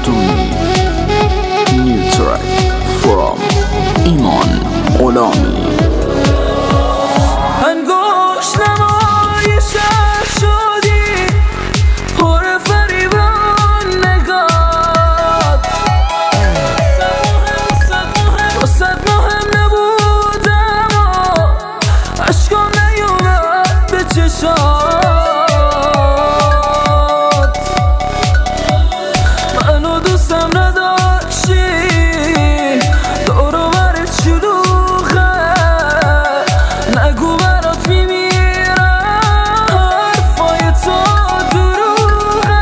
پشتونی. New track from ایمان غلامی. انگشت نمای شهر شدی پر فریبان نگات، واسد مهم نبودم و عشقام نیومد به چشات. منو دوستم نداشتی، دور و برت شلوغه، نگو برات میمیرم حرفای تو دروغه.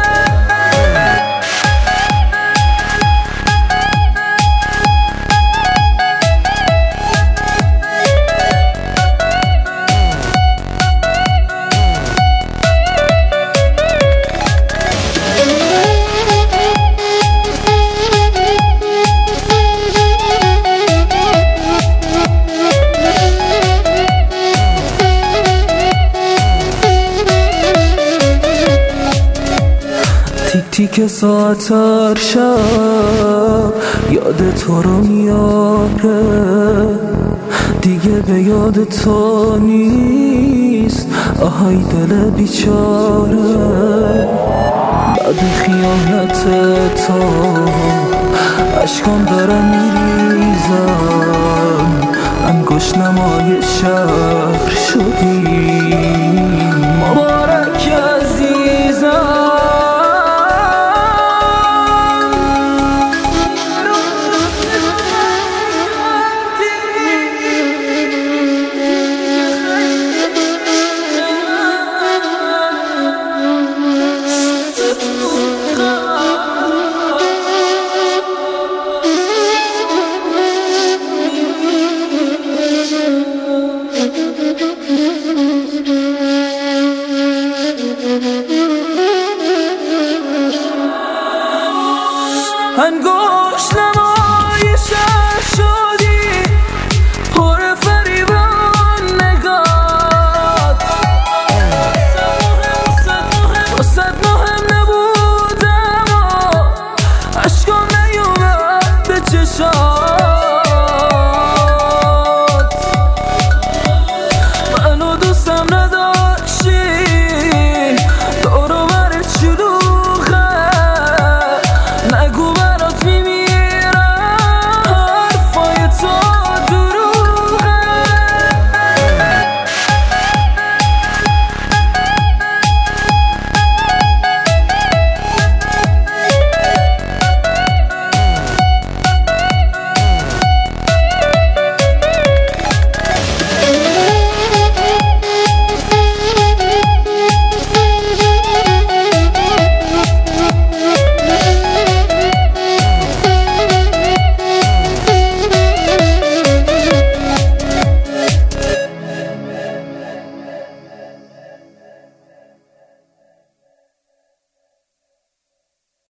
تیک تیک ساعت هر شب یاد تو رو میاره، دیگه به یاد تو نیست آهای دل بیچاره. بعد خیانت تو اشکام دارن میریزن، انگشت نمای شهر شدی مبارک عزیزم. And go